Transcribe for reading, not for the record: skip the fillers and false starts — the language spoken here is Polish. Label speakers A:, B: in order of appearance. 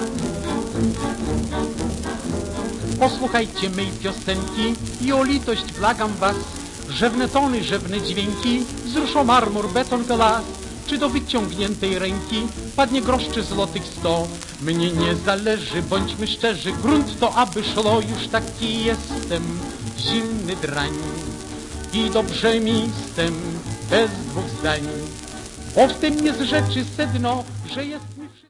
A: Posłuchajcie mej piosenki i o litość błagam was. Rzewne tony, rzewne dźwięki wzruszą marmur, beton, glas. Czy do wyciągniętej ręki padnie grosz czy złotych 100? Mnie nie zależy, bądźmy szczerzy, grunt to aby szło, już taki jestem, zimny drań. I dobrze mi z tym, bez dwóch zdań, bo w tym jest rzeczy sedno, że jest